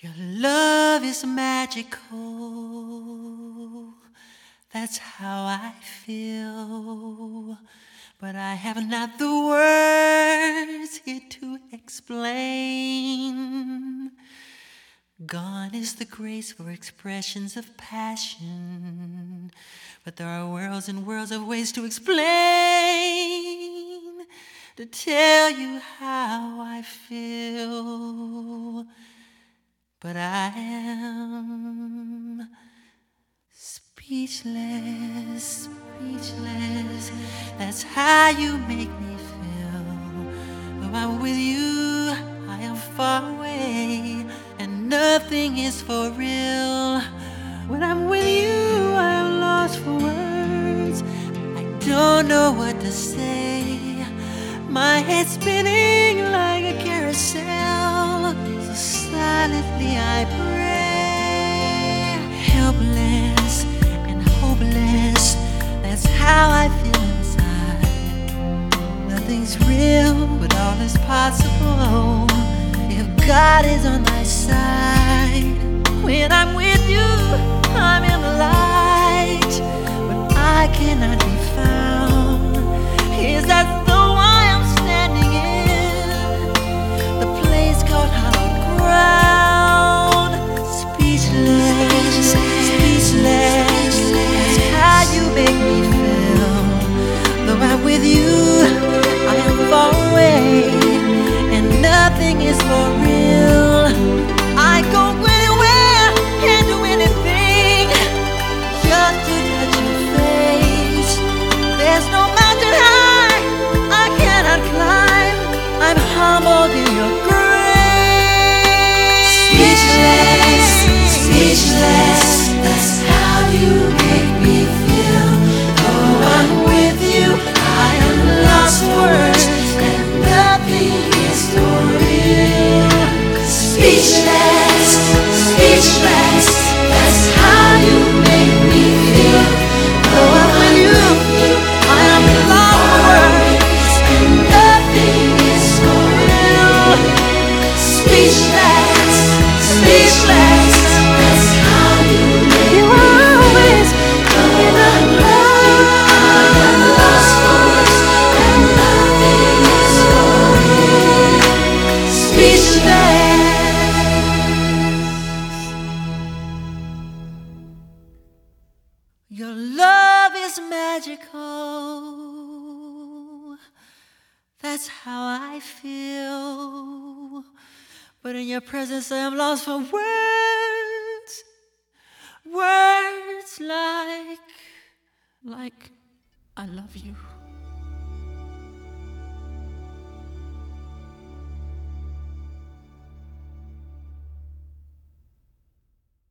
Your love is magical, that's how I feel. But I have not the words here to explain. Gone is the grace for expressions of passion, but there are worlds and worlds of ways to explain, to tell you how I feel. But I am speechless, speechless. That's how you make me feel. Though I'm with you, I am far away, and nothing is for real. When I'm with you, I am lost for words. I don't know what to say. My head's spinning like a carousel. So silently I pray. Helpless and hopeless, that's how I feel inside. Nothing's real, but all is possible if God is on my side. When I'm with you, I'm in the light, but I cannot be found. Is that though I am standing in the place called hallowed ground? Speechless, speechless, that's how you make me feel. Though I'm with you, I am far away, and nothing is for real. I go anywhere and do anything just to touch your face. There's no mountain high I cannot climb. I'm humbled in your grace. Speechless, speechless, that's how you make me feel. Though I'm with you, I am lost for words, and nothing is for real. Speechless, speechless, that's how you make me feel. Though I'm with you, I am lost for words, and nothing is for real. Speechless, speechless, that's how you make me always feel. In the love, I am lost for words, and nothing is for real. Speechless. Your love is magical, that's how I feel. But in your presence I am lost for words. Words like I love you.